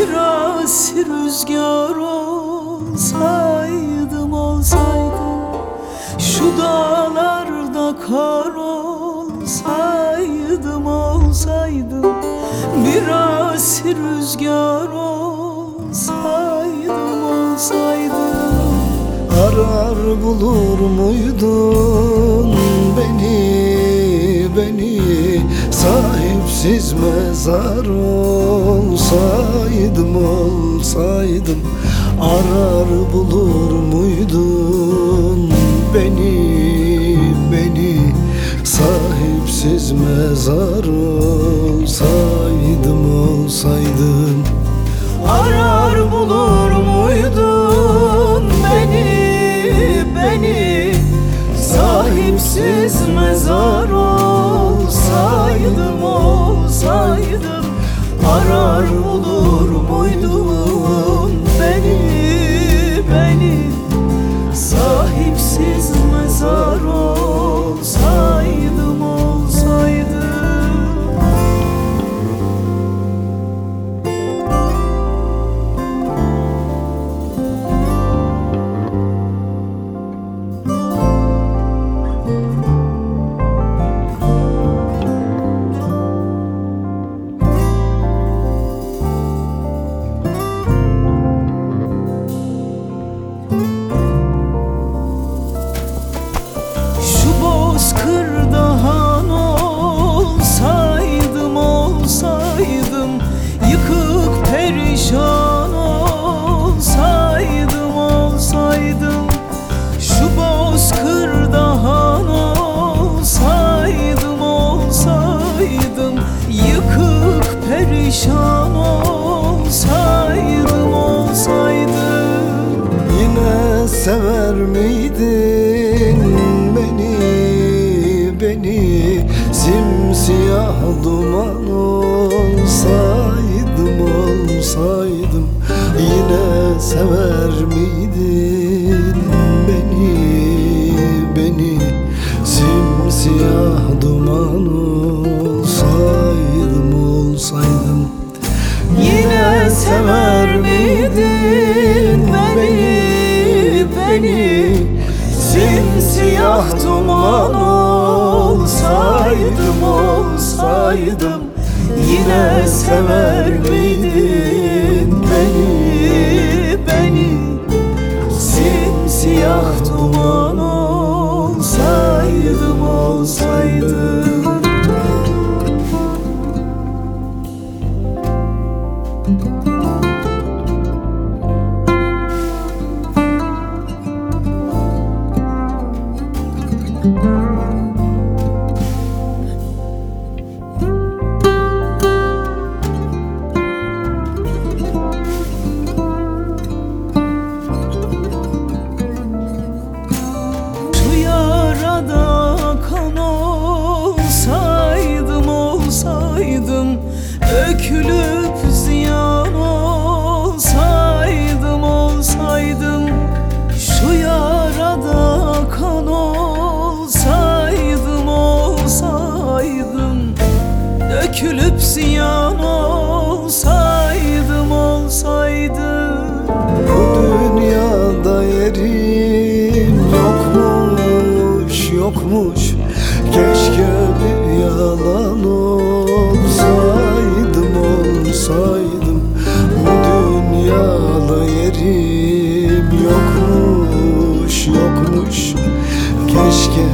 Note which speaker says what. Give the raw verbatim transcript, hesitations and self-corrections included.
Speaker 1: Biraz rüzgar olsaydım, olsaydım, şu dağlarda kar olsaydım, olsaydım, biraz rüzgar olsaydım, olsaydım.
Speaker 2: Arar bulur muydun beni, beni? Sahipsiz mezar olsaydım, olsaydım. Arar bulur muydun beni, beni? Sahipsiz mezar olsaydım, olsaydım.
Speaker 1: Arar bulur muydun beni, beni? Sahipsiz mezar olsaydım, olsaydım. Arar bulur muydun beni, beni? Sahipsiz mezar olsaydım, olsaydım. Kırdahan olsaydım, olsaydım, yıkık perişan olsaydım, olsaydım. Şu bozkırdahan olsaydım, olsaydım, yıkık perişan olsaydım, olsaydım.
Speaker 2: Yine sever miydin beni, beni? Simsiyah duman olsaydım, olsaydım. Yine sever miydin beni, beni? Simsiyah duman olsaydım, olsaydım.
Speaker 1: Yine sever miydin beni, beni? Simsiyah duman olsaydım, olsaydım. Yine sever miydin beni, beni? Simsiyah duman olsaydım, olsaydım. Şu yarada kan olsaydım, olsaydım, dökülüp ziyan olsaydım, olsaydım. Şu yarada kan olsaydım, olsaydım, dökülüp ziyan olsaydım, olsaydım.
Speaker 2: Bu dünyada yerim yokmuş, yokmuş. Keşke bir yalan olsaydım, olsaydım. Bu dünyada yerim yokmuş, yokmuş. Keşke